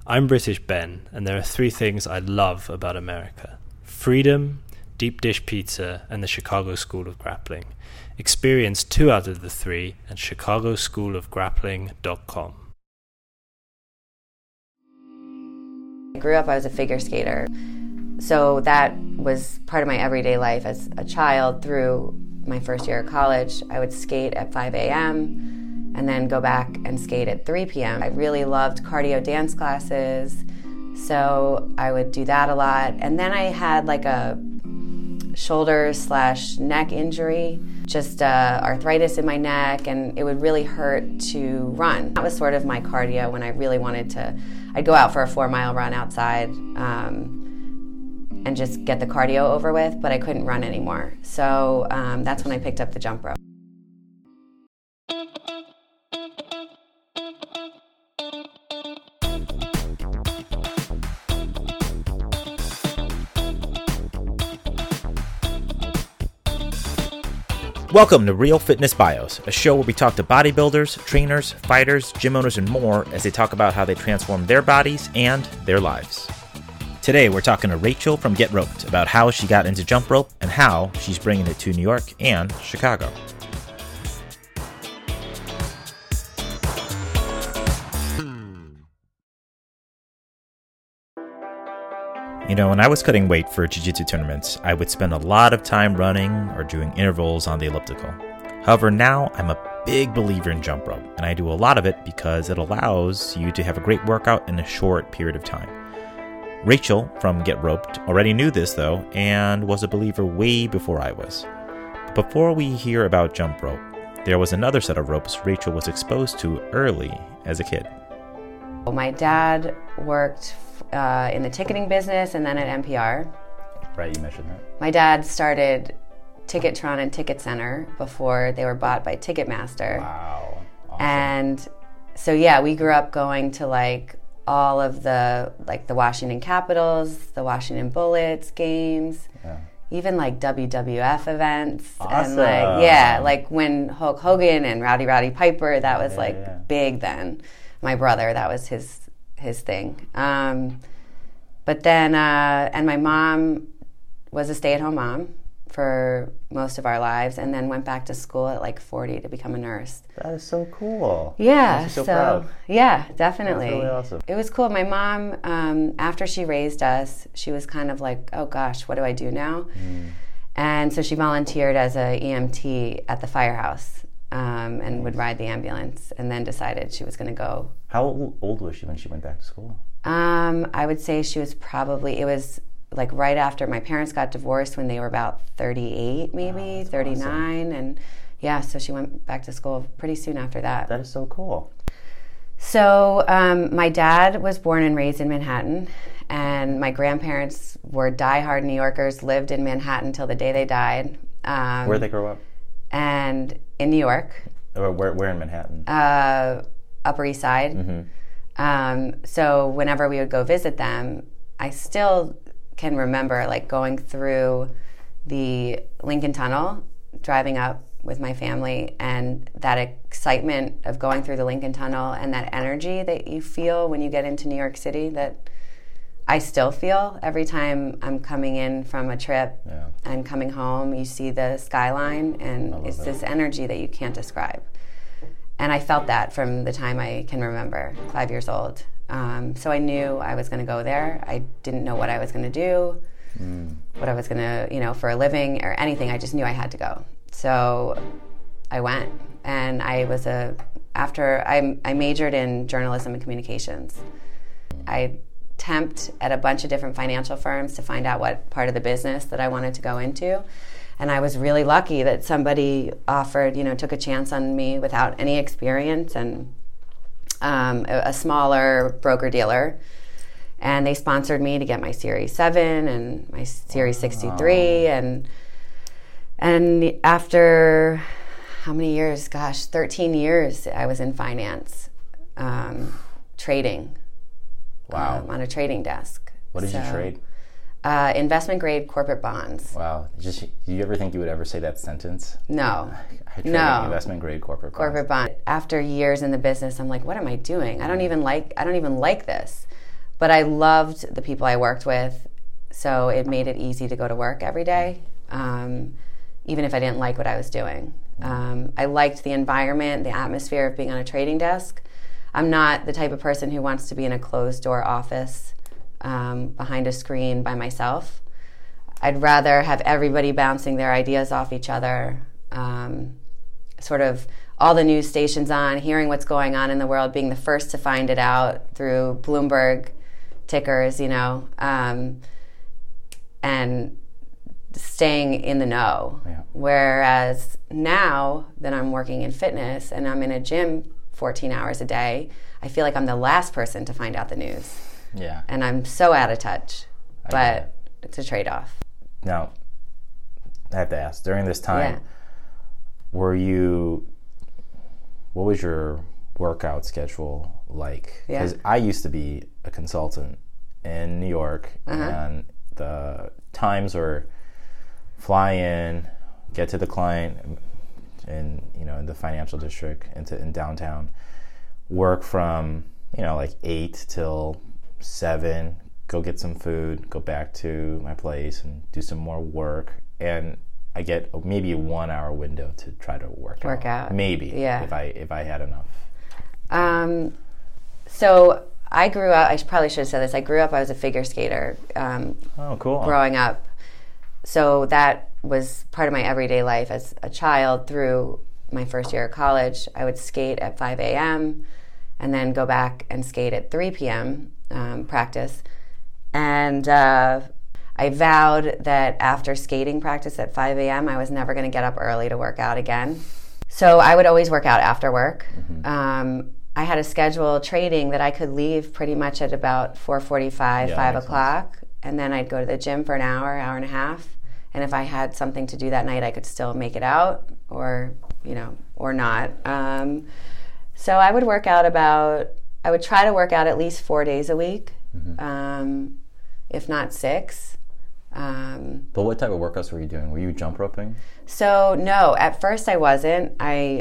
I'm British Ben, and there are three things I love about America: freedom, deep dish pizza, and the Chicago School of Grappling. Experience 2 out of the 3 at chicagoschoolofgrappling.com. I grew up, I was a figure skater. So that was part of my everyday life as a child through my first year of college. I would skate at 5 a.m. and then go back and skate at 3 p.m. I really loved cardio dance classes, so I would do that a lot. And then I had like a shoulder/neck injury, just arthritis in my neck, and it would really hurt to run. That was sort of my cardio when I really wanted to. I'd go out for a 4-mile run outside and just get the cardio over with, but I couldn't run anymore. So that's when I picked up the jump rope. Welcome to Real Fitness Bios, a show where we talk to bodybuilders, trainers, fighters, gym owners, and more as they talk about how they transform their bodies and their lives. Today, we're talking to Rachel from Get Roped about how she got into jump rope and how she's bringing it to New York and Chicago. You know, when I was cutting weight for jiu-jitsu tournaments, I would spend a lot of time running or doing intervals on the elliptical. However, now I'm a big believer in jump rope, and I do a lot of it because it allows you to have a great workout in a short period of time. Rachel from Get Roped already knew this, though, and was a believer way before I was. But before we hear about jump rope, there was another set of ropes Rachel was exposed to early as a kid. My dad worked in the ticketing business and then at NPR. Right, you mentioned that. My dad started Ticketron and Ticket Center before they were bought by Ticketmaster. Wow. Awesome. And so, yeah, we grew up going to like all of the Washington Capitals, the Washington Bullets games, even like WWF events. Awesome. And like when Hulk Hogan and Rowdy Piper, that was big then. My brother, that was his thing. But then, and my mom was a stay-at-home mom for most of our lives, and then went back to school at like 40 to become a nurse. That is so cool. Yeah, so proud. Yeah, definitely. That's really awesome. It was cool. My mom, after she raised us, she was kind of like, oh gosh, what do I do now? And so she volunteered as a EMT at the firehouse. And would ride the ambulance, and then decided she was going to go. How old was she when she went back to school? I would say she was it was like right after my parents got divorced when they were about 38, maybe, 39. Awesome. And yeah, so she went back to school pretty soon after that. That is so cool. So my dad was born and raised in Manhattan, and my grandparents were diehard New Yorkers, lived in Manhattan till the day they died. Where'd they grow up? And in New York. Where in Manhattan? Upper East Side. Mm-hmm. So whenever we would go visit them, I still can remember like going through the Lincoln Tunnel, driving up with my family, and that excitement of going through the Lincoln Tunnel and that energy that you feel when you get into New York City that I still feel every time I'm coming in from a trip and coming home. You see the skyline, and it's this energy that you can't describe. And I felt that from the time I can remember, 5 years old. So I knew I was going to go there. I didn't know what I was going to do, what I was going to, for a living or anything. I just knew I had to go. So I went, and I majored in journalism and communications. I temped at a bunch of different financial firms to find out what part of the business that I wanted to go into. And I was really lucky that somebody offered, took a chance on me without any experience, and a smaller broker-dealer. And they sponsored me to get my Series 7 and my Series 63. And after, how many years? Gosh, 13 years I was in finance, trading. Wow. On a trading desk. What did you trade? Investment grade corporate bonds. Wow. Do you ever think you would ever say that sentence? No. I trade investment grade corporate bonds. After years in the business, I'm like, what am I doing? I don't even like this. But I loved the people I worked with, so it made it easy to go to work every day, even if I didn't like what I was doing. I liked the environment, the atmosphere of being on a trading desk. I'm not the type of person who wants to be in a closed-door office behind a screen by myself. I'd rather have everybody bouncing their ideas off each other, sort of all the news stations on, hearing what's going on in the world, being the first to find it out through Bloomberg tickers, and staying in the know. Yeah. Whereas now that I'm working in fitness and I'm in a gym 14 hours a day, I feel like I'm the last person to find out the news. Yeah. And I'm so out of touch. But it's a trade-off. Now, I have to ask, during this time, what was your workout schedule like? Because I used to be a consultant in New York, and the times were fly in, get to the client in the financial district, in downtown, work from 8 till 7, go get some food, go back to my place and do some more work, and I get maybe a 1 hour window to try to work out. Maybe, if I had enough. So I grew up, I probably should have said this, I was a figure skater. Cool. Growing up. So that was part of my everyday life as a child through my first year of college. I would skate at 5 a.m. and then go back and skate at 3 p.m. Practice. And I vowed that after skating practice at 5 a.m., I was never going to get up early to work out again. So I would always work out after work. I had a schedule trading that I could leave pretty much at about 4:45, 5 o'clock. And then I'd go to the gym for an hour and a half. And if I had something to do that night, I could still make it out or not. So I would try to work out at least 4 days a week, if not 6. But what type of workouts were you doing? Were you jump roping? So no, at first I wasn't.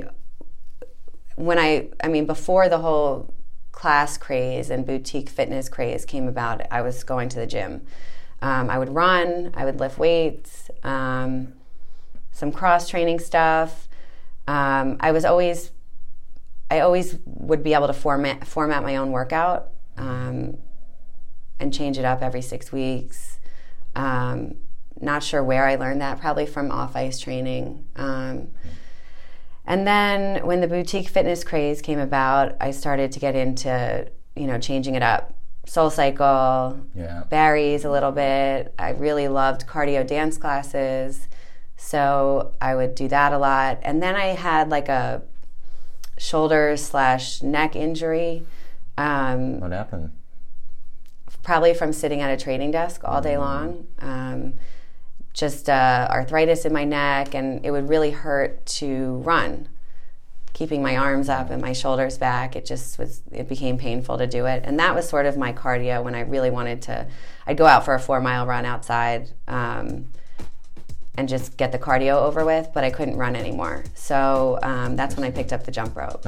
Before the whole class craze and boutique fitness craze came about, I was going to the gym. I would run, I would lift weights, some cross-training stuff. I always would be able to format my own workout and change it up every 6 weeks. Not sure where I learned that, probably from off-ice training. And then when the boutique fitness craze came about, I started to get into, changing it up. SoulCycle, Barry's a little bit. I really loved cardio dance classes, so I would do that a lot. And then I had like a shoulder/neck injury. What happened? Probably from sitting at a trading desk all day long. Just arthritis in my neck, and it would really hurt to run. Keeping my arms up and my shoulders back, it became painful to do it. And that was sort of my cardio when I really wanted to. I'd go out for a 4-mile run outside and just get the cardio over with, but I couldn't run anymore. So that's when I picked up the jump rope.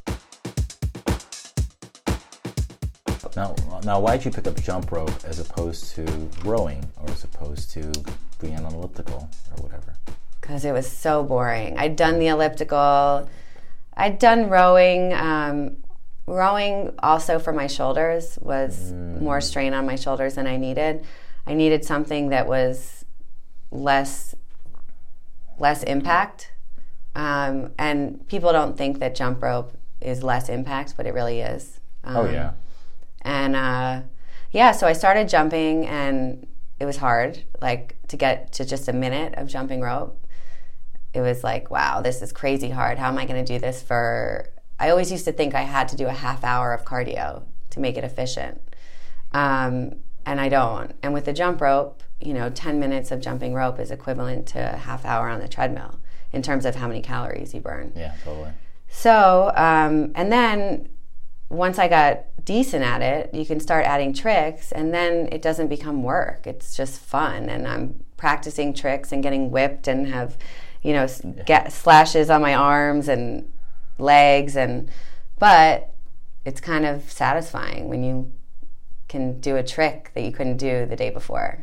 Now, why did you pick up jump rope as opposed to rowing or as opposed to being on an elliptical or whatever? Because it was so boring. I'd done the elliptical. I'd done rowing. Rowing also for my shoulders was more strain on my shoulders than I needed. I needed something that was less impact. And people don't think that jump rope is less impact, but it really is. And so I started jumping, and it was hard, like to get to just a minute of jumping rope. It was like, wow, this is crazy hard. How am I going to do this I always used to think I had to do a half hour of cardio to make it efficient. And I don't. And with the jump rope, 10 minutes of jumping rope is equivalent to a half hour on the treadmill in terms of how many calories you burn. Yeah, totally. So, and then once I got decent at it, you can start adding tricks, and then it doesn't become work. It's just fun, and I'm practicing tricks and getting whipped and have, get slashes on my arms and legs, but it's kind of satisfying when you can do a trick that you couldn't do the day before.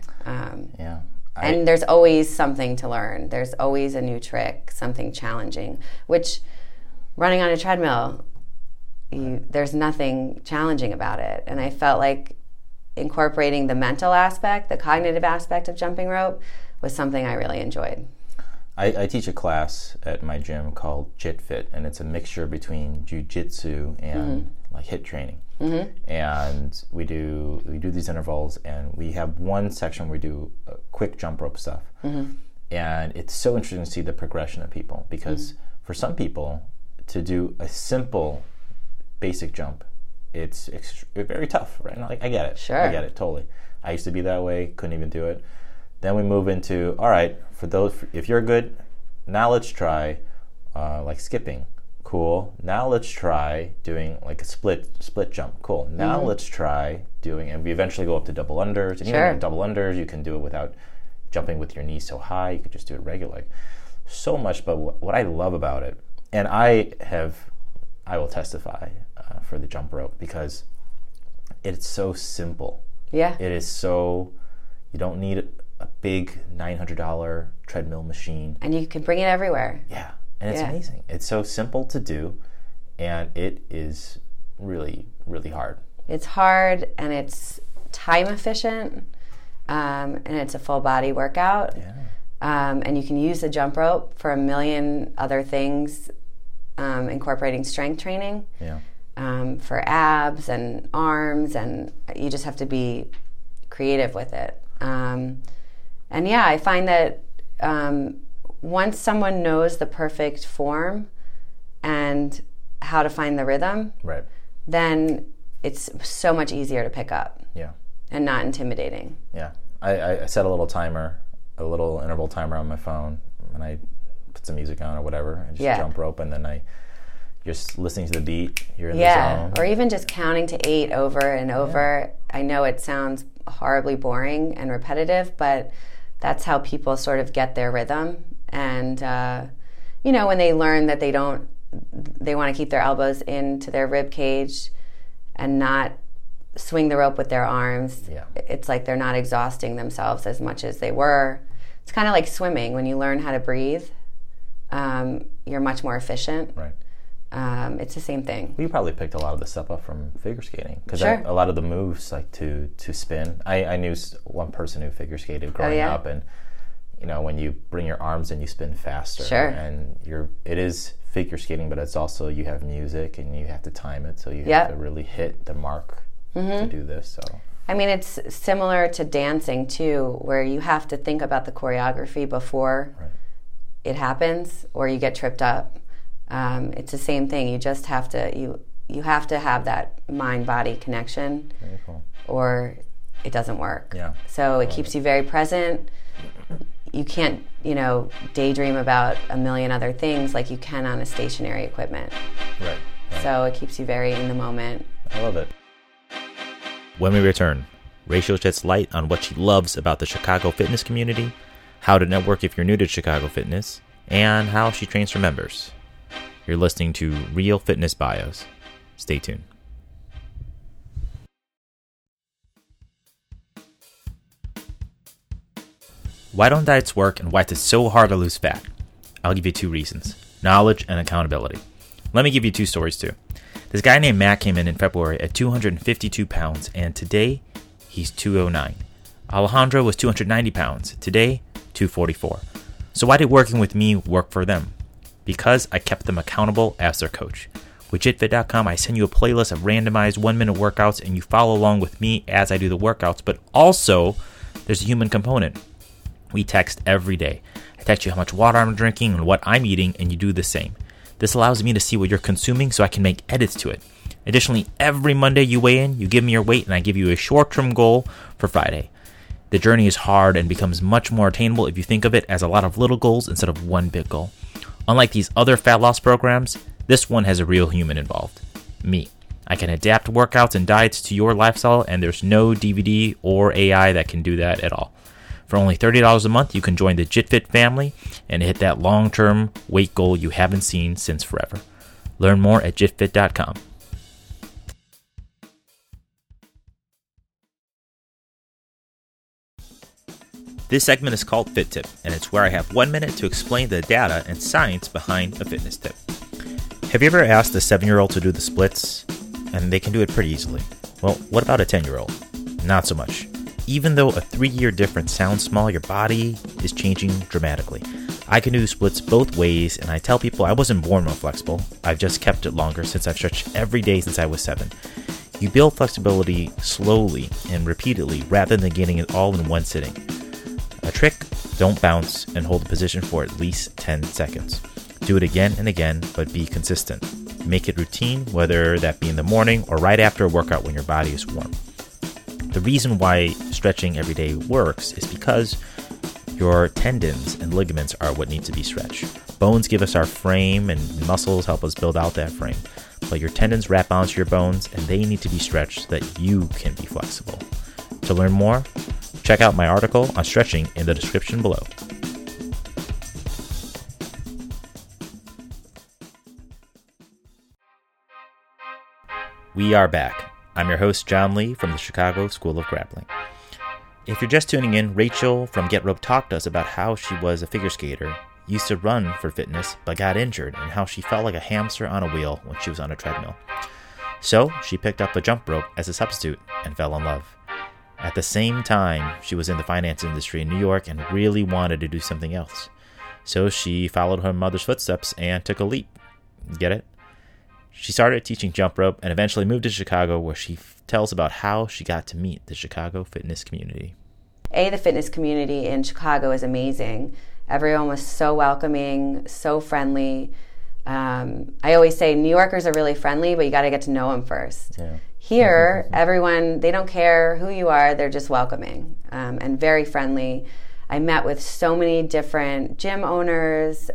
And there's always something to learn. There's always a new trick, something challenging, which running on a treadmill, there's nothing challenging about it. And I felt like incorporating the mental aspect, the cognitive aspect of jumping rope was something I really enjoyed. I teach a class at my gym called JIT Fit, and it's a mixture between jiu-jitsu and like HIIT training. And we do these intervals, and we have one section where we do quick jump rope stuff. And it's so interesting to see the progression of people, because for some people to do a simple basic jump, it's very tough, right? Like, I get it. Sure. I get it, totally. I used to be that way, couldn't even do it. Then we move into, all right, if you're good, now let's try like skipping. Cool. Now let's try doing like a split jump. Cool. Now let's try doing, and we eventually go up to double unders. And even double unders, you can do it without jumping with your knees so high. You could just do it regular. Like, so much. But what I love about it, and I will testify for the jump rope, because it's so simple. Yeah. It is so, you don't need a big $900 treadmill machine. And you can bring it everywhere. Yeah. And it's amazing. It's so simple to do, and it is really, really hard. It's hard, and it's time efficient, and it's a full body workout. Yeah. And you can use the jump rope for a million other things, incorporating strength training. Yeah. For abs and arms, and you just have to be creative with it. And yeah, I find that once someone knows the perfect form and how to find the rhythm, Right. then it's so much easier to pick up. Yeah. And not intimidating. Yeah. I set a little timer, a little interval timer on my phone, and I put some music on or whatever, and just jump rope, and then you're just listening to the beat, you're in the zone. Or even just counting to 8 over and over. I know it sounds horribly boring and repetitive, but that's how people sort of get their rhythm. And, when they learn that they want to keep their elbows into their rib cage and not swing the rope with their arms, it's like they're not exhausting themselves as much as they were. It's kind of like swimming. When you learn how to breathe, you're much more efficient. Right. It's the same thing. Well, you probably picked a lot of this stuff up from figure skating, because a lot of the moves, like to spin. I knew one person who figure skated growing up, and when you bring your arms in, you spin faster. Sure. And it is figure skating, but it's also, you have music and you have to time it, so you have to really hit the mark to do this. So I mean, it's similar to dancing too, where you have to think about the choreography before it happens, or you get tripped up. It's the same thing. You just have to you have to have that mind-body connection, very cool, or it doesn't work. Yeah. So it keeps you very present. You can't, daydream about a million other things like you can on a stationary equipment. Right. So it keeps you very in the moment. I love it. When we return, Rachel sheds light on what she loves about the Chicago fitness community, how to network if you're new to Chicago fitness, and how she trains for members. You're listening to Real Fitness Bios. Stay tuned. Why don't diets work, and why it's so hard to lose fat? I'll give you 2 reasons: knowledge and accountability. Let me give you 2 stories too. This guy named Matt came in February at 252 pounds, and today he's 209. Alejandro was 290 pounds. Today, 244. So why did working with me work for them? Because I kept them accountable as their coach. With JitFit.com, I send you a playlist of randomized 1-minute workouts, and you follow along with me as I do the workouts, but also there's a human component. We text every day. I text you how much water I'm drinking and what I'm eating, and you do the same. This allows me to see what you're consuming so I can make edits to it. Additionally, every Monday you weigh in, you give me your weight, and I give you a short-term goal for Friday. The journey is hard and becomes much more attainable if you think of it as a lot of little goals instead of one big goal. Unlike these other fat loss programs, this one has a real human involved. Me. I can adapt workouts and diets to your lifestyle, and there's no DVD or AI that can do that at all. For only $30 a month, you can join the JitFit family and hit that long-term weight goal you haven't seen since forever. Learn more at JitFit.com. This segment is called Fit Tip, and it's where I have 1 minute to explain the data and science behind a fitness tip. Have you ever asked a 7-year-old to do the splits? And they can do it pretty easily. Well, what about a 10-year-old? Not so much. Even though a 3-year difference sounds small, your body is changing dramatically. I can do splits both ways, and I tell people I wasn't born more flexible. I've just kept it longer since I've stretched every day since I was 7. You build flexibility slowly and repeatedly rather than getting it all in one sitting. A trick, don't bounce and hold the position for at least 10 seconds. Do it again and again, but be consistent. Make it routine, whether that be in the morning or right after a workout when your body is warm. The reason why stretching every day works is because your tendons and ligaments are what need to be stretched. Bones give us our frame and muscles help us build out that frame. But your tendons wrap onto your bones and they need to be stretched so that you can be flexible. To learn more, check out my article on stretching in the description below. We are back. I'm your host, John Lee from the Chicago School of Grappling. If you're just tuning in, Rachel from Get Rope talked to us about how she was a figure skater, used to run for fitness, but got injured, and how she felt like a hamster on a wheel when she was on a treadmill. So she picked up the jump rope as a substitute and fell in love. At the same time, she was in the finance industry in New York and really wanted to do something else. So she followed her mother's footsteps and took a leap. Get it? She started teaching jump rope and eventually moved to Chicago, where she tells about how she got to meet the Chicago fitness community. The fitness community in Chicago is amazing. Everyone was so welcoming, so friendly. I always say New Yorkers are really friendly, but you got to get to know them first. Yeah. Here, everyone, they don't care who you are, they're just welcoming and very friendly. I met with so many different gym owners,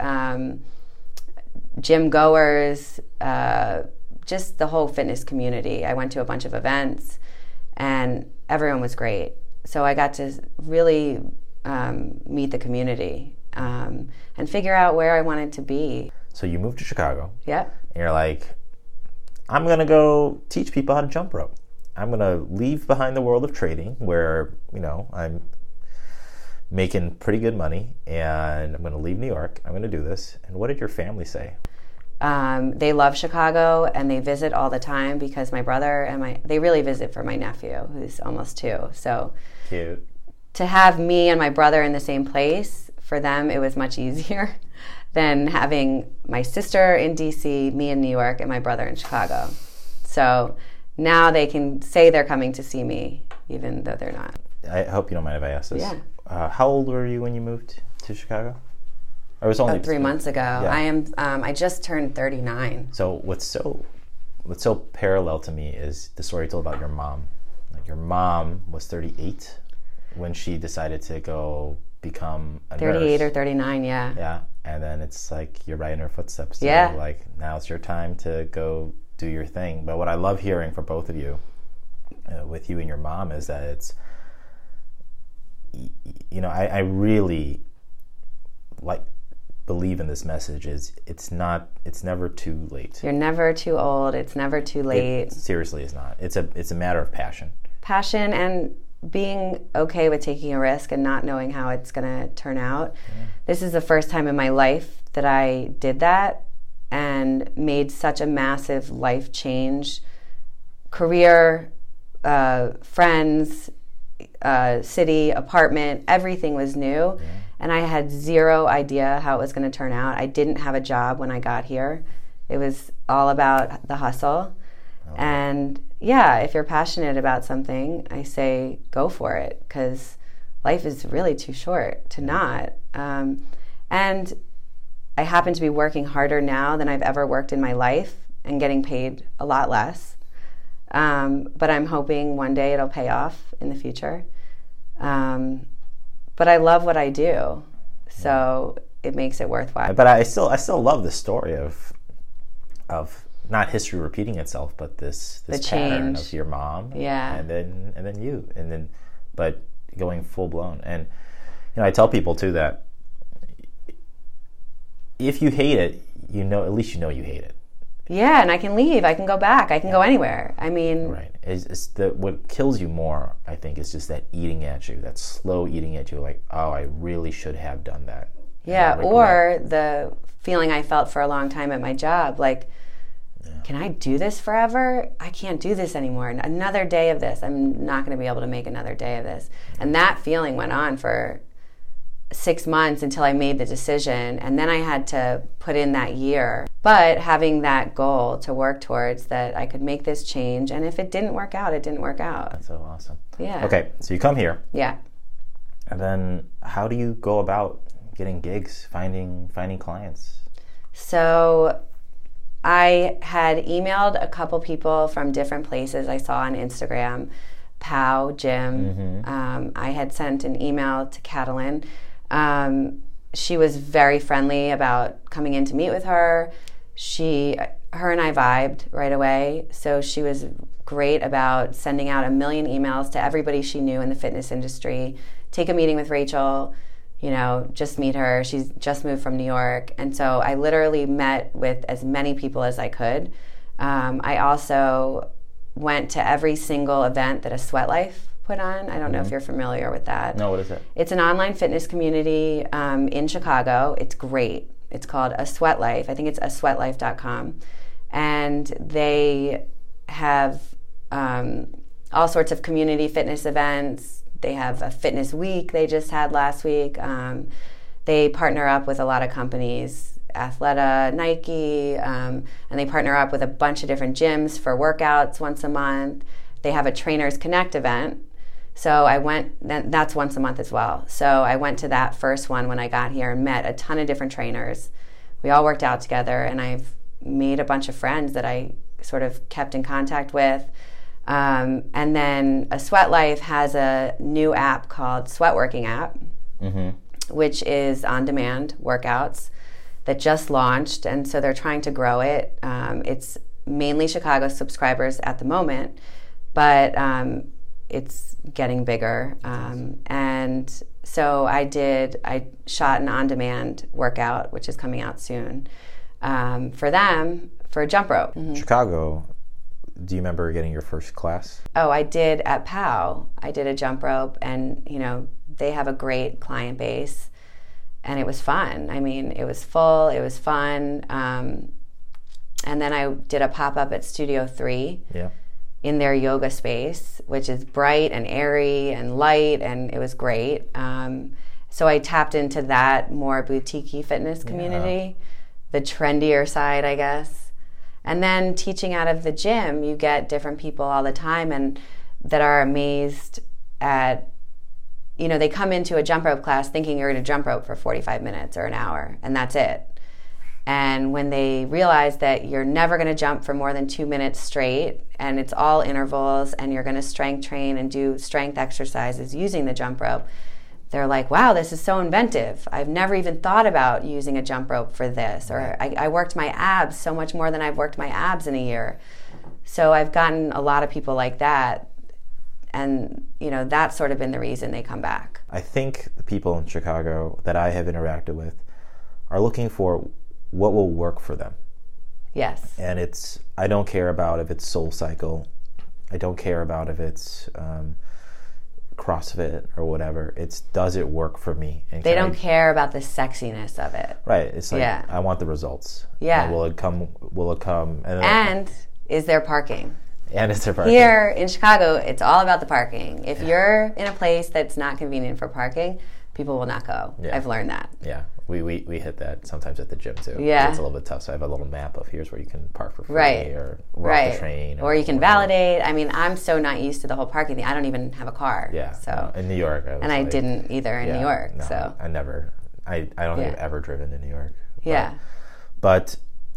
gym goers, just the whole fitness community. I went to a bunch of events and everyone was great. So I got to really meet the community and figure out where I wanted to be. So you moved to Chicago. Yep. And you're like, I'm going to go teach people how to jump rope. I'm going to leave behind the world of trading where, I'm making pretty good money, and I'm going to leave New York. I'm going to do this. And what did your family say? They love Chicago, and they visit all the time because my brother and they really visit for my nephew, who's almost 2. So cute. To have me and my brother in the same place, for them, it was much easier than having my sister in DC, me in New York, and my brother in Chicago. So now they can say they're coming to see me, even though they're not. I hope you don't mind if I ask this. Yeah. How old were you when you moved to Chicago? Or it was only 3 months ago. Yeah. I just turned 39. So what's so parallel to me is the story you told about your mom. Like, your mom was 38 when she decided to go become a 38 nurse. Or 39, yeah. Yeah, and then it's like you're right in her footsteps. So yeah. Like, now it's your time to go do your thing. But what I love hearing from both of you, with you and your mom, is that it's, I really believe in this message is it's never too late. You're never too old. It's never too late. It seriously is not. It's a matter of passion. Passion and being okay with taking a risk and not knowing how it's going to turn out. Yeah. This is the first time in my life that I did that and made such a massive life change. Career, friends, city, apartment, everything was new. Yeah. And I had zero idea how it was going to turn out. I didn't have a job when I got here. It was all about the hustle. Oh. And yeah, if you're passionate about something, I say go for it, because life is really too short to not. And I happen to be working harder now than I've ever worked in my life and getting paid a lot less. But I'm hoping one day it'll pay off in the future. But I love what I do, so it makes it worthwhile. But I still love the story of not history repeating itself, but this pattern of your mom, yeah, and then you, but going full blown. And I tell people too that if you hate it, at least you know you hate it. Yeah, and I can leave. I can go back. I can go anywhere. I mean, right. What kills you more, I think, is just that eating at you, that slow eating at you. Like, oh, I really should have done that. Yeah, or the feeling I felt for a long time at my job, like, can I do this forever? I can't do this anymore. Another day of this. I'm not going to be able to make another day of this. And that feeling went on for 6 months until I made the decision, and then I had to put in that year. But having that goal to work towards, that I could make this change, and if it didn't work out, it didn't work out. That's so awesome. Yeah. Okay, so you come here. Yeah. And then how do you go about getting gigs, finding clients? So I had emailed a couple people from different places I saw on Instagram, Pow, Jim. I had sent an email to Catalin. She was very friendly about coming in to meet with her. Her and I vibed right away. So she was great about sending out 1 million emails to everybody she knew in the fitness industry. Take a meeting with Rachel, just meet her. She's just moved from New York. And so I literally met with as many people as I could. I also went to every single event that a Sweat Life put on. I don't know if you're familiar with that. No, what is it? It's an online fitness community in Chicago. It's great. It's called A Sweat Life. I think it's asweatlife.com. And they have all sorts of community fitness events. They have a fitness week they just had last week. They partner up with a lot of companies, Athleta, Nike, and they partner up with a bunch of different gyms for workouts once a month. They have a Trainers Connect event. So I went, that's once a month as well. So I went to that first one when I got here and met a ton of different trainers. We all worked out together, and I've made a bunch of friends that I sort of kept in contact with. And then A Sweat Life has a new app called Sweat Working App, which is on-demand workouts that just launched, and so they're trying to grow it. It's mainly Chicago subscribers at the moment, but it's getting bigger. And so I shot an on-demand workout, which is coming out soon, for them, for jump rope. Chicago, do you remember getting your first class? Oh, I did at POW. I did a jump rope, and, they have a great client base, and it was fun. I mean, it was full, it was fun. And then I did a pop-up at Studio 3. Yeah. In their yoga space, which is bright and airy and light, and it was great. So I tapped into that more boutique-y fitness community, the trendier side, I guess. And then teaching out of the gym, you get different people all the time and that are amazed at, they come into a jump rope class thinking you're going to jump rope for 45 minutes or an hour, and that's it. And when they realize that you're never going to jump for more than 2 minutes straight, and it's all intervals, and you're going to strength train and do strength exercises using the jump rope, they're like, wow, this is so inventive. I've never even thought about using a jump rope for this. Or I worked my abs so much more than I've worked my abs in a year. So I've gotten a lot of people like that. And, that's sort of been the reason they come back. I think the people in Chicago that I have interacted with are looking for what will work for them. Yes. And I don't care about if it's SoulCycle. I don't care about if it's CrossFit or whatever. Does it work for me? And they don't care about the sexiness of it. Right. It's like, I want the results. Yeah. And will it come? And is there parking? And is there parking? Here in Chicago, it's all about the parking. If you're in a place that's not convenient for parking, people will not go. Yeah. I've learned that. Yeah. We hit that sometimes at the gym too. Yeah. It's a little bit tough. So I have a little map of here's where you can park for free or walk the train. Or you can validate. I mean, I'm so not used to the whole parking thing. I don't even have a car. Yeah. So in New York. I didn't either in New York. No, so I don't think I've ever driven to New York. But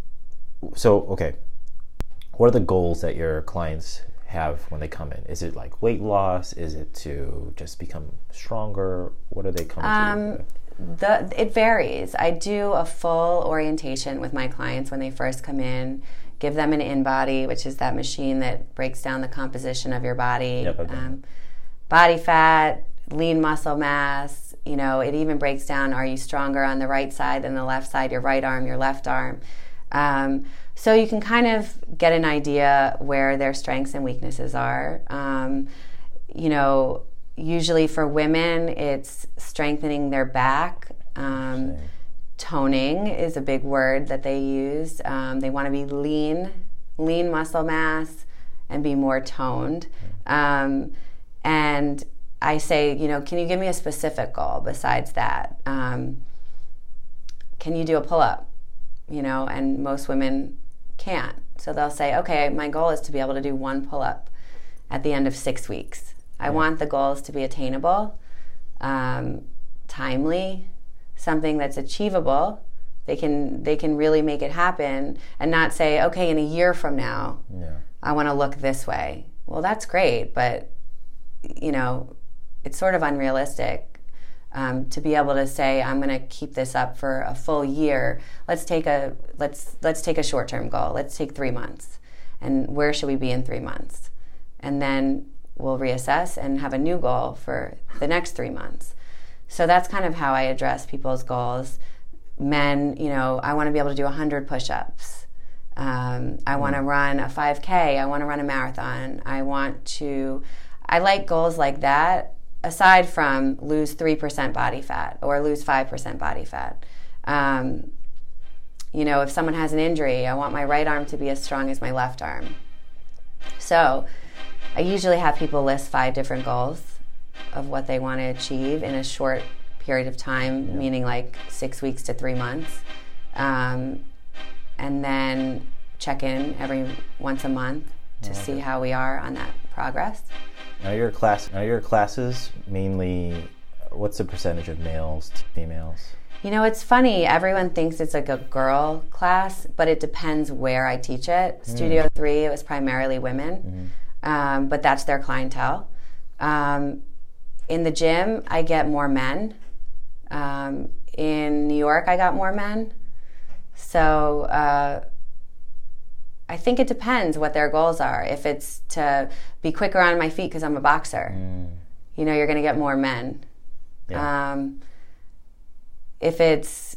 okay. What are the goals that your clients have when they come in? Is it like weight loss? Is it to just become stronger? What are they coming to? It varies. I do a full orientation with my clients when they first come in, give them an InBody, which is that machine that breaks down the composition of your body, body fat, lean muscle mass. It even breaks down, are you stronger on the right side than the left side, your right arm, your left arm. So you can kind of get an idea where their strengths and weaknesses are. Usually for women, it's strengthening their back. Toning is a big word that they use. They want to be lean muscle mass, and be more toned. And I say, can you give me a specific goal besides that? Can you do a pull-up? And most women can't. So they'll say, okay, my goal is to be able to do one pull-up at the end of 6 weeks. I want the goals to be attainable, timely, something that's achievable. They can really make it happen, and not say, okay, in a year from now, I want to look this way. Well, that's great, but it's sort of unrealistic to be able to say, I'm going to keep this up for a full year. Let's take a short-term goal. Let's take 3 months, and where should we be in 3 months? And then we'll reassess and have a new goal for the next 3 months. So that's kind of how I address people's goals. Men, I want to be able to do 100 push-ups. I want to run a 5K. I want to run a marathon. I like goals like that, aside from lose 3% body fat or lose 5% body fat. If someone has an injury, I want my right arm to be as strong as my left arm. So I usually have people list 5 different goals of what they want to achieve in a short period of time, meaning like 6 weeks to 3 months. And then check in every once a month to see how we are on that progress. Now your classes mainly, what's the percentage of males to females? It's funny. Everyone thinks it's like a girl class, but it depends where I teach it. Studio 3, it was primarily women, but that's their clientele. In the gym, I get more men. In New York, I got more men. So I think it depends what their goals are. If it's to be quicker on my feet because I'm a boxer, you're going to get more men. Yeah. If it's,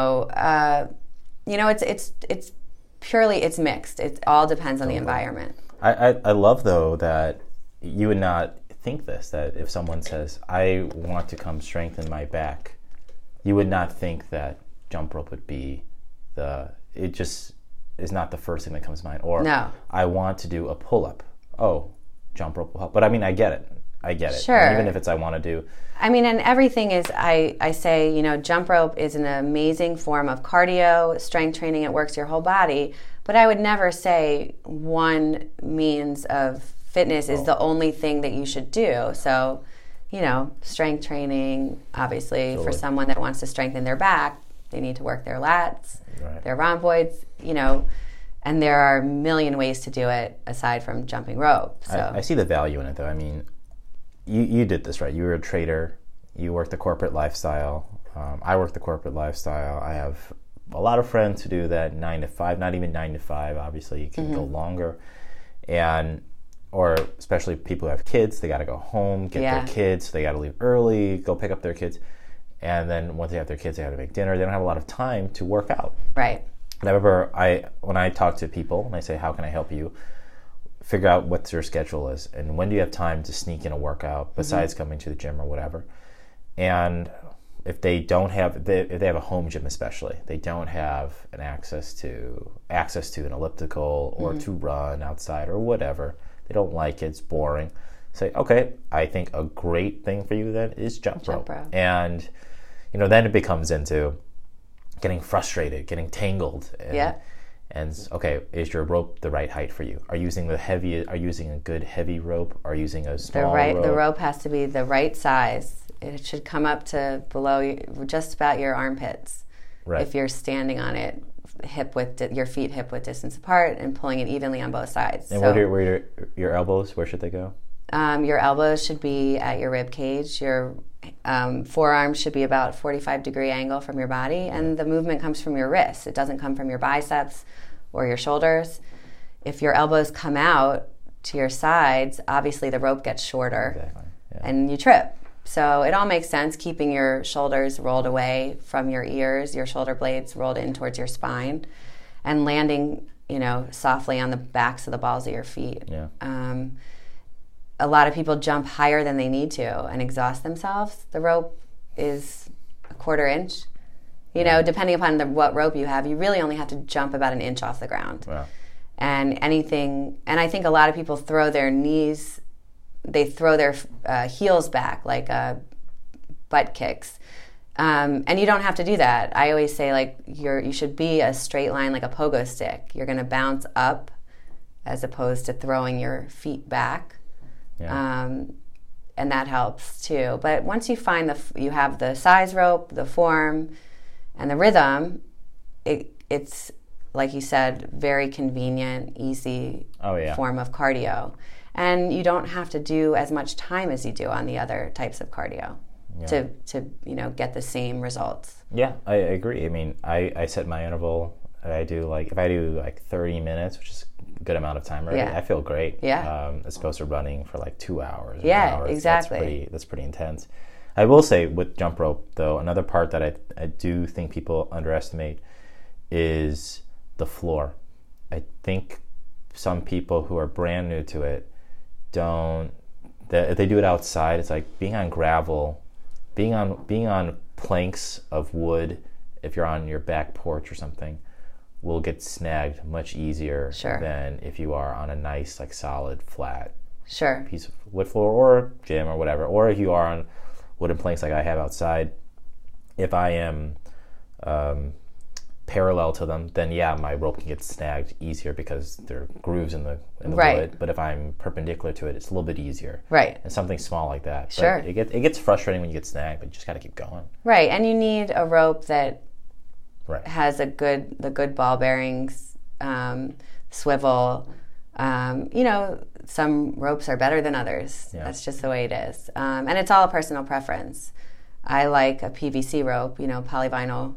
it's purely, it's mixed. It all depends on the environment. I love, though, that you would not think this, that if someone says, I want to come strengthen my back, you would not think that jump rope would be it just is not the first thing that comes to mind. Or, no. I want to do a pull-up. Oh, jump rope will help. But I get it. Sure. And even if it's I want to do. And everything is, I say, jump rope is an amazing form of cardio, strength training. It works your whole body. But I would never say one means of fitness is the only thing that you should do. So, strength training, obviously, for someone that wants to strengthen their back, they need to work their lats, their rhomboids, and there are a million ways to do it aside from jumping rope. So I see the value in it, though. You did this, right? You were a trader. You worked the corporate lifestyle. I work the corporate lifestyle. I have a lot of friends who do that 9 to 5, not even 9 to 5. Obviously, you can go longer. Or especially people who have kids, they got to go home, get their kids, so they got to leave early, go pick up their kids. And then once they have their kids, they have to make dinner. They don't have a lot of time to work out. Right. And I remember when I talk to people and I say, how can I help you? Figure out what your schedule is and when do you have time to sneak in a workout besides coming to the gym or whatever. And if they have a home gym, especially, they don't have an access to an elliptical or to run outside or whatever. They don't like it. It's boring. Say, okay, I think a great thing for you then is jump rope. And then it becomes into getting frustrated, getting tangled. And okay, is your rope the right height for you? Are you using a good heavy rope? Are you using a small rope? The rope has to be the right size. It should come up to below just about your armpits. Right. If you're standing on it, your feet hip width distance apart, and pulling it evenly on both sides. And where are your elbows? Where should they go? Your elbows should be at your rib cage. Your forearms should be about 45-degree angle from your body, and the movement comes from your wrists. It doesn't come from your biceps or your shoulders. If your elbows come out to your sides, obviously the rope gets shorter, and you trip. So it all makes sense, keeping your shoulders rolled away from your ears, your shoulder blades rolled in towards your spine. and landing, softly on the backs of the balls of your feet. Yeah. A lot of people jump higher than they need to and exhaust themselves. The rope is a 1/4 inch. Depending upon what rope you have, you really only have to jump about an inch off the ground. Wow. And I think a lot of people throw their knees, they throw their heels back like butt kicks. And you don't have to do that. I always say you should be a straight line like a pogo stick. You're going to bounce up as opposed to throwing your feet back. Yeah. And that helps too. But once you find you have the size rope, the form, and the rhythm, it's like you said, very convenient, easy form of cardio. And you don't have to do as much time as you do on the other types of cardio to get the same results. Yeah, I agree. I mean, I set my interval. I do if I do 30 minutes, which is a good amount of time already, I feel great. Yeah. As opposed to running for 2 hours. Yeah, hours. exactly. That's pretty intense. I will say with jump rope, though, another part that I do think people underestimate is the floor. I think some people who are brand new to it if they do it outside, it's like being on gravel, being on planks of wood, if you're on your back porch or something, will get snagged much easier than if you are on a nice, solid, flat piece of wood floor or gym or whatever. Or if you are on wooden planks like I have outside, if I am parallel to them, then my rope can get snagged easier because there are grooves in the wood. But if I'm perpendicular to it, it's a little bit easier. Right. And something small like that. Sure. But it gets frustrating when you get snagged, but you just got to keep going. Right, and you need a rope that has the good ball bearings, swivel. Some ropes are better than others. Yeah. That's just the way it is. And it's all a personal preference. I like a PVC rope, polyvinyl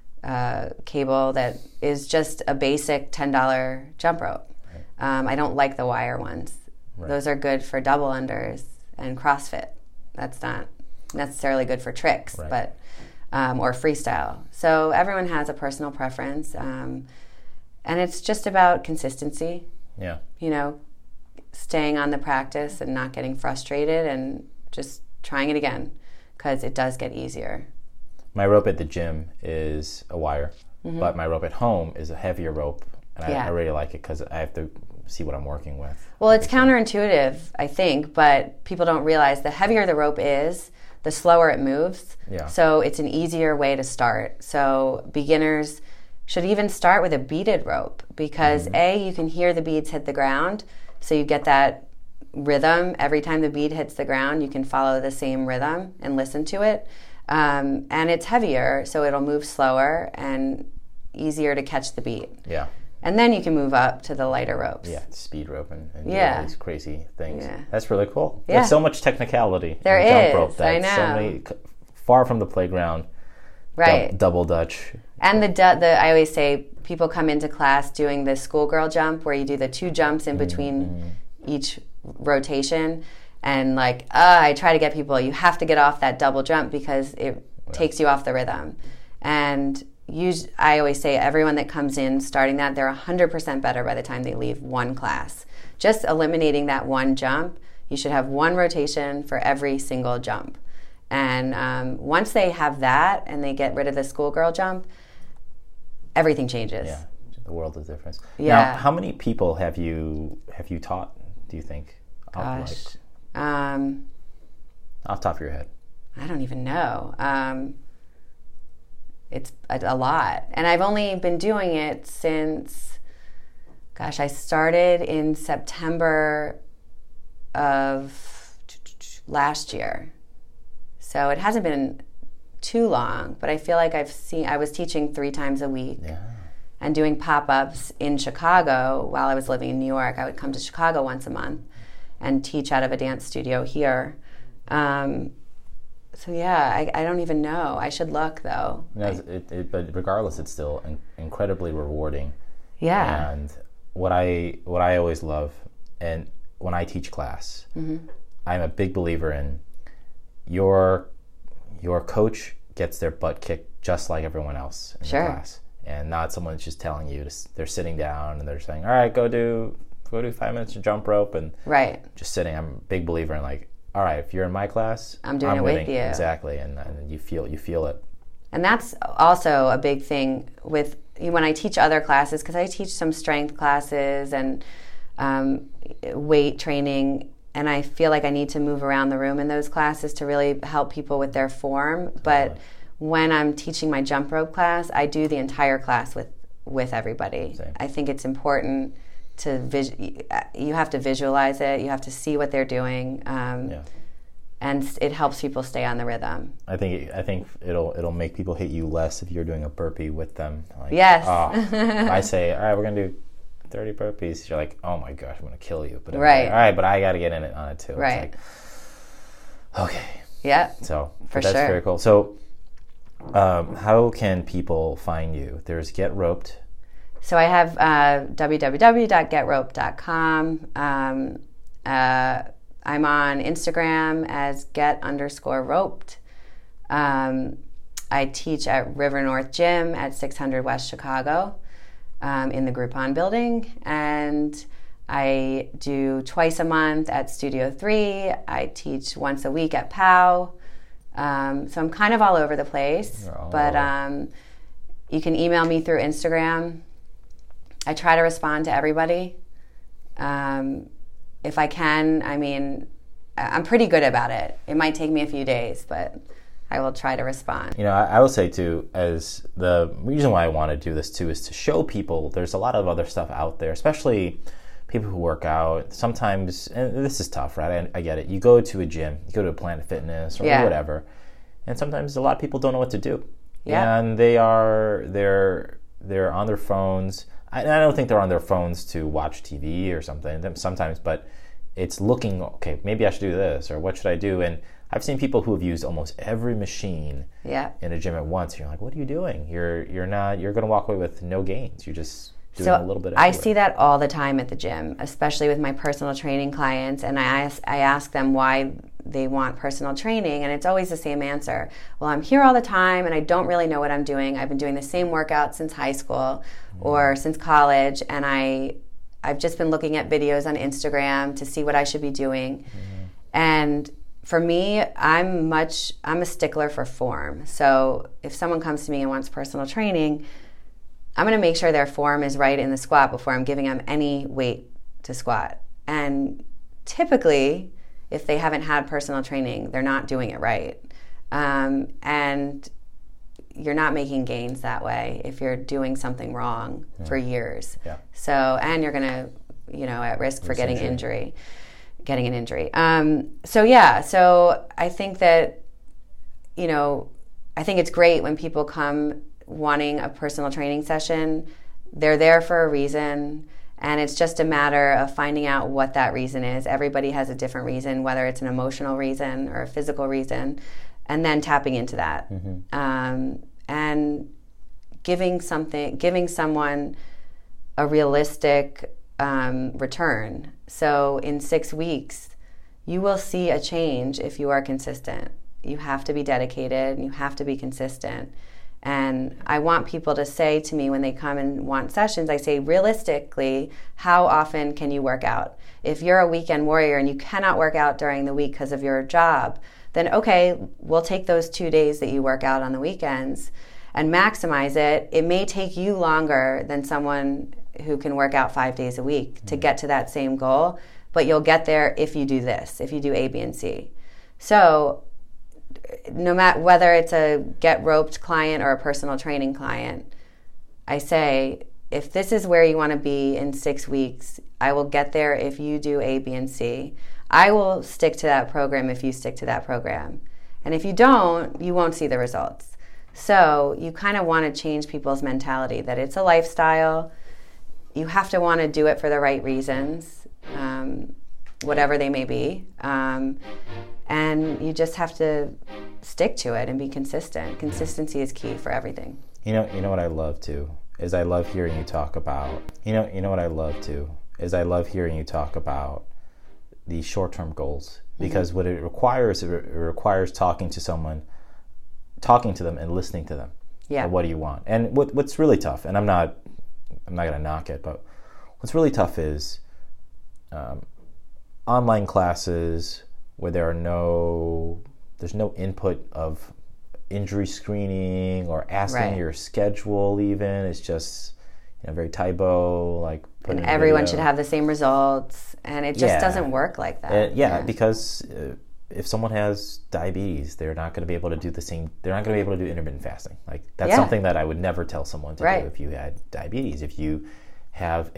cable that is just a basic $10 jump rope. Right. I don't like the wire ones. Right. Those are good for double unders and CrossFit. That's not necessarily good for tricks, but or freestyle. So everyone has a personal preference, and it's just about consistency. Yeah. Staying on the practice and not getting frustrated and just trying it again, because it does get easier. My rope at the gym is a wire, but my rope at home is a heavier rope, and I really like it because I have to see what I'm working with. Well, it's counterintuitive, I think, but people don't realize the heavier the rope is, the slower it moves. Yeah. So it's an easier way to start. So beginners should even start with a beaded rope because you can hear the beads hit the ground, so you get that rhythm. Every time the bead hits the ground, you can follow the same rhythm and listen to it. And it's heavier, so it'll move slower and easier to catch the beat. Yeah. And then you can move up to the lighter ropes. Yeah, speed rope and do all these crazy things. Yeah. That's really cool. Yeah. There's so much technicality there in jump rope. I know. So many, far from the playground. Right. Double Dutch. And I always say people come into class doing the schoolgirl jump where you do the 2 jumps in between each rotation. And I try to get people, you have to get off that double jump because it takes you off the rhythm. And I always say everyone that comes in starting that, they're 100% better by the time they leave one class. Just eliminating that one jump, you should have 1 rotation for every single jump. And once they have that and they get rid of the schoolgirl jump, everything changes. Yeah, the world is different. Yeah. Now, how many people have you taught, do you think? Gosh. Off the top of your head. I don't even know. It's a lot. And I've only been doing it since, I started in September of last year. So it hasn't been too long, but I feel like I was teaching 3 times a week and doing pop-ups in Chicago while I was living in New York. I would come to Chicago once a month and teach out of a dance studio here. So I don't even know. I should look though. But regardless, it's still incredibly rewarding. Yeah. And what I always love, and when I teach class, I'm a big believer in your coach gets their butt kicked just like everyone else in the class. and not someone that's just telling you they're sitting down and they're saying, all right, go do 5 minutes of jump rope, and just sitting. I'm a big believer in like, all right, if you're in my class, I'm doing it with you. Exactly, and you feel it. And that's also a big thing with when I teach other classes, because I teach some strength classes and weight training, and I feel like I need to move around the room in those classes to really help people with their form. But when I'm teaching my jump rope class, I do the entire class with everybody. Same. I think it's important to you have to visualize it. You have to see what they're doing, and it helps people stay on the rhythm. I think it'll make people hate you less if you're doing a burpee with them. Like, yes. I say, all right, we're gonna do 30 burpees. You're like, oh my gosh, I'm gonna kill you. But right. Like, all right, but I got to get on it too. Right. It's like, okay. Yeah. So for that's sure. very cool. So, how can people find you? There's Get Roped. So I have www.getroped.com. I'm on Instagram as get_roped. I teach at River North Gym at 600 West Chicago in the Groupon building. And I do twice a month at Studio 3. I teach once a week at POW. So I'm kind of all over the place. But you can email me through Instagram. I try to respond to everybody. If I can, I mean, I'm pretty good about it. It might take me a few days, but I will try to respond. You know, I will say too, as the reason why I want to do this too is to show people there's a lot of other stuff out there, especially people who work out. Sometimes, and this is tough, right? I get it. You go to a gym, you go to a Planet Fitness or whatever, and sometimes a lot of people don't know what to do. Yeah. And they're on their phones. I don't think they're on their phones to watch TV or something sometimes, but it's looking, okay, maybe I should do this, or what should I do? And I've seen people who have used almost every machine in a gym at once. And you're like, what are you doing? You're going to walk away with no gains. You're just doing a little bit everywhere. I see that all the time at the gym, especially with my personal training clients, and I ask them why they want personal training, and it's always the same answer. Well, I'm here all the time and I don't really know what I'm doing. I've been doing the same workout since high school or since college, and I've just been looking at videos on Instagram to see what I should be doing. And for me, I'm a stickler for form. So if someone comes to me and wants personal training, I'm going to make sure their form is right in the squat before I'm giving them any weight to squat. And typically, if they haven't had personal training, they're not doing it right. And you're not making gains that way if you're doing something wrong for years. Yeah. So, and you're going to, at risk for getting an injury. So I think that, I think it's great when people come wanting a personal training session. They're there for a reason, and it's just a matter of finding out what that reason is. Everybody has a different reason, whether it's an emotional reason or a physical reason, and then tapping into that. And giving someone a realistic return. So in 6 weeks, you will see a change if you are consistent. You have to be dedicated and you have to be consistent. And I want people to say to me when they come and want sessions, I say, realistically, how often can you work out? If you're a weekend warrior and you cannot work out during the week because of your job, then okay, we'll take those 2 days that you work out on the weekends and maximize it. It may take you longer than someone who can work out 5 days a week to get to that same goal, but you'll get there if you do this, if you do A, B, and C. So no matter whether it's a Get Roped client or a personal training client, I say, if this is where you want to be in 6 weeks, I will get there if you do A, B, and C. I will stick to that program if you stick to that program. And if you don't, you won't see the results. So you kind of want to change people's mentality that it's a lifestyle. You have to want to do it for the right reasons, whatever they may be. And you just have to stick to it and be consistent. Consistency is key for everything. You know what I love too is I love hearing you talk about. You know what I love too is I love hearing you talk about the short-term goals, because what it requires talking to them and listening to them. Yeah. Or what do you want? And what's really tough, and I'm not going to knock it, but what's really tough is online classes where there's no input of injury screening or asking your schedule even. It's just very typo, like and everyone should have the same results, and it just doesn't work like that. Because if someone has diabetes, they're not going to be able to do they're not going to be able to do intermittent fasting. Like that's something that I would never tell someone to do if you had diabetes. If you have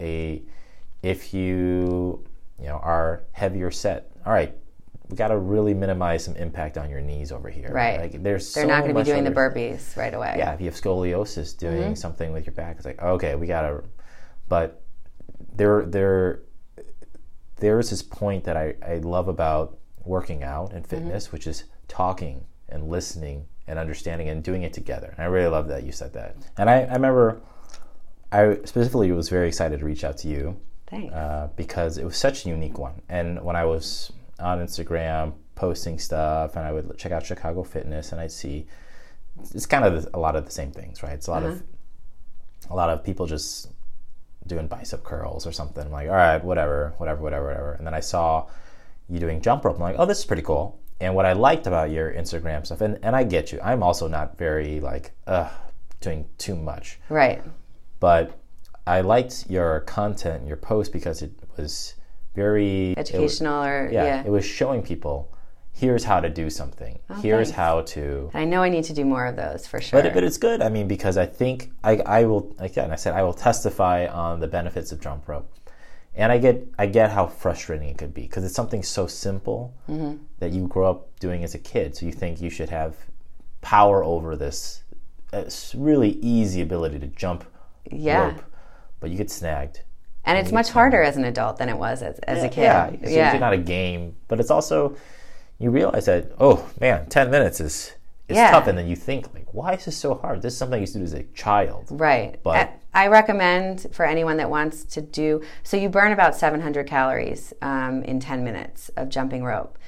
are heavier set, all right, we got to really minimize some impact on your knees over here. Right. Like they're not going to be doing the burpees right away. Yeah. If you have scoliosis, doing something with your back, it's like, okay, we got to, but there's this point that I love about working out and fitness, which is talking and listening and understanding and doing it together. And I really love that you said that. And I remember I specifically was very excited to reach out to you. Thanks. Because it was such a unique one. And when I was on Instagram posting stuff, and I would check out Chicago Fitness, and I'd see it's kind of a lot of the same things, right? It's a lot of people just doing bicep curls or something. I'm like, all right, whatever. And then I saw you doing jump rope. I'm like, oh, this is pretty cool. And what I liked about your Instagram stuff, and I get you, I'm also not very doing too much. Right. But I liked your content, your post, because it was very educational. It was showing people, here's how to do something. Here's how to. I know I need to do more of those for sure. But it's good. I mean, because I think I will. Again, I said I will testify on the benefits of jump rope, and I get how frustrating it could be because it's something so simple that you grow up doing as a kid. So you think you should have power over this really easy ability to jump rope, but you get snagged. And it's much harder as an adult than it was as a kid. Yeah, it's usually not a game, but it's also, you realize that, oh man, 10 minutes is tough, and then you think, like, why is this so hard? This is something I used to do as a child. Right. But I recommend for anyone that wants to do, so you burn about 700 calories in 10 minutes of jumping rope.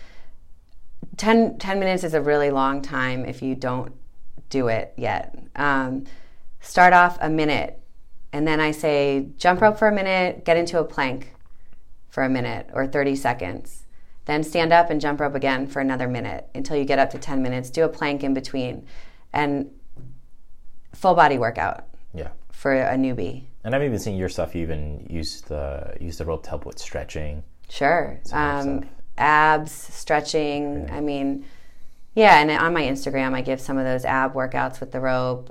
10 minutes is a really long time if you don't do it yet. Start off a minute. And then I say, jump rope for a minute, get into a plank for a minute or 30 seconds. Then stand up and jump rope again for another minute until you get up to 10 minutes. Do a plank in between. And full body workout for a newbie. And I've even seen your stuff, you even use the rope to help with stretching. Sure. Abs, stretching. I mean, and on my Instagram, I give some of those ab workouts with the rope.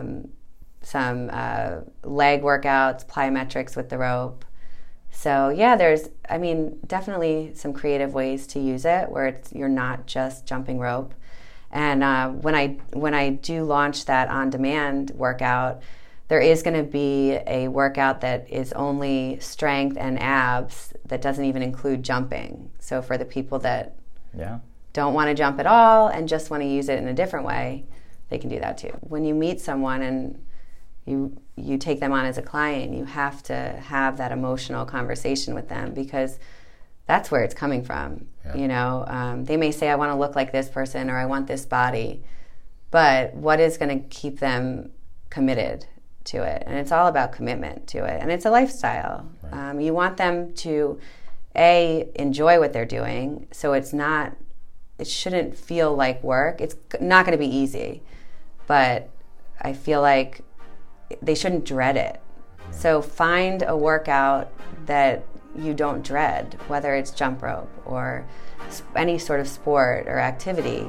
Some leg workouts, plyometrics with the rope. So there's, definitely some creative ways to use it where you're not just jumping rope. And when I do launch that on-demand workout, there is going to be a workout that is only strength and abs that doesn't even include jumping. So for the people that don't want to jump at all and just want to use it in a different way, they can do that too. When you meet someone and you take them on as a client, you have to have that emotional conversation with them because that's where it's coming from. They may say, I want to look like this person or I want this body, but what is going to keep them committed to it? And it's all about commitment to it. And it's a lifestyle. Right. You want them to, enjoy what they're doing, so it shouldn't feel like work. It's not going to be easy, but I feel like they shouldn't dread it. So find a workout that you don't dread, whether it's jump rope or any sort of sport or activity,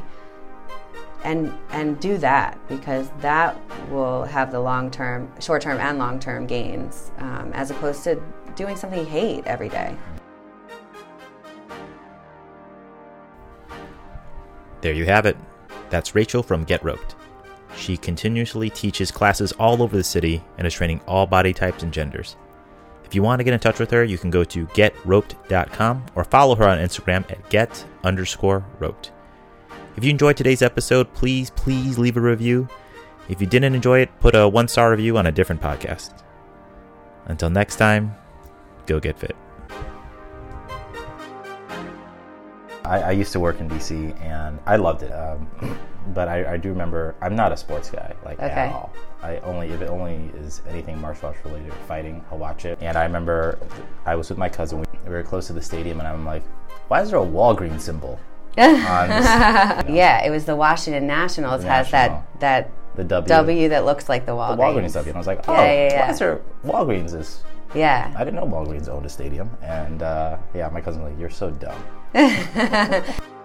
and do that because that will have the short-term and long-term gains, as opposed to doing something you hate every day. There you have it. That's Rachel from Get Roped. She continuously teaches classes all over the city and is training all body types and genders. If you want to get in touch with her, you can go to getroped.com or follow her on Instagram at get_roped. If you enjoyed today's episode, please leave a review. If you didn't enjoy it, put a 1-star review on a different podcast. Until next time, go get fit. I used to work in DC and I loved it. but I do remember, I'm not a sports guy, like, Okay. at all. If it only is anything martial arts related, fighting, I'll watch it. And I remember I was with my cousin, we were close to the stadium, and I'm like, why is there a Walgreens symbol on this? Yeah, it was the Washington Nationals has National. that The W. W that looks like the Walgreens. The Walgreens W. And I was like, Yeah. why is there Walgreens is... Yeah. I didn't know Walgreens owned a stadium. And my cousin was like, you're so dumb.